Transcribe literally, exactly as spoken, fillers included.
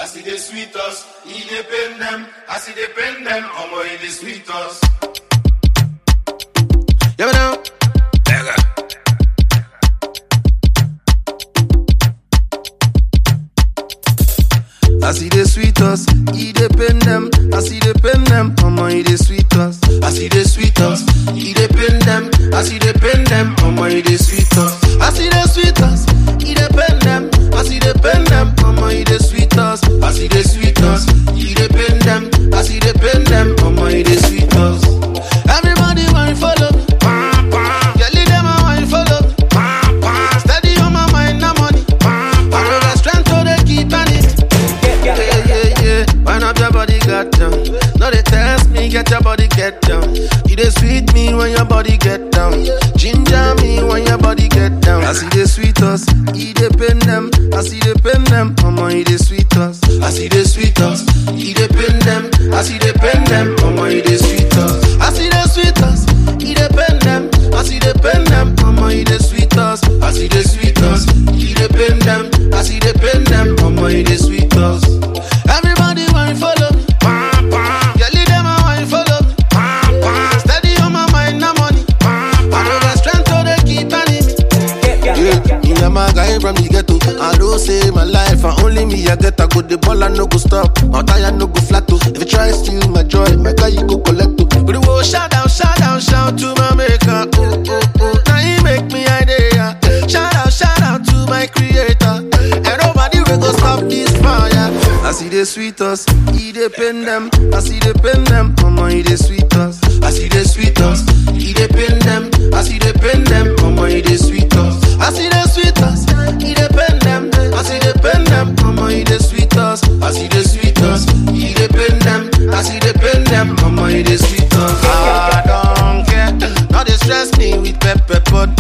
I see the sweet us, he dey pain them. I see the pain them, omo he dey sweet us. Yeah, me now. I see the sweet us, he dey pain them. I see the pain them, omo he dey sweet us. I see the sweet us, he dey pain them. I see the pain them, omo he dey sweet us. I see the sweet us, he dey pain them. I see the pain them, omo he dey sweet us. I see the sweet us, he dey pain them. I see the pain them, omo he dey sweet us. Everybody want follow me, girl them a want follow me. Steady on my mind, no money. I know the strength so they keep on it. Yeah, yeah, yeah. Wind up your body, got down. No, they test me, get your body, get down. You they sweet me when your body get down. Ginger me when your body get down. I see the sweet us, he they pain them. I see the pain them, mama, he they sweet us. I see the sweet us, he they pain them. I see the pain them, mama, he they sweet us. I see the sweet us, he they pain them. I see the pain them, mama, he they sweet us. I see the sweet us, he they pain them. I see the pain them, mama, he they sweet us. Everybody want follow me, girl them a want follow me. Steady on my mind, no money. I know the strength so they keep on me. Yeah, me and my guy from the ghetto. I don't say my life, and only me I get a good the ball and no go stop. My tire no go flat too. If you try steal my joy, my guy you go collect too. But the world shout out, shout out, shout to my maker. Oh oh oh, now he make me idea. Shout out, shout out to my creator. And nobody will go stop this fire. I see the sweet us, he dey pain them. I see the pain them, mama he dey sweet us. I see the sweet us, he dey pain them. I see the pain them, mama he dey sweet us. I see the sweet us, he dey pain them. I see the pain them, mama he dey sweet us. I see the sweet us, he dey pain them. I see the pain them, mama he dey sweet us. I don't care, now they stress me with pepper pot.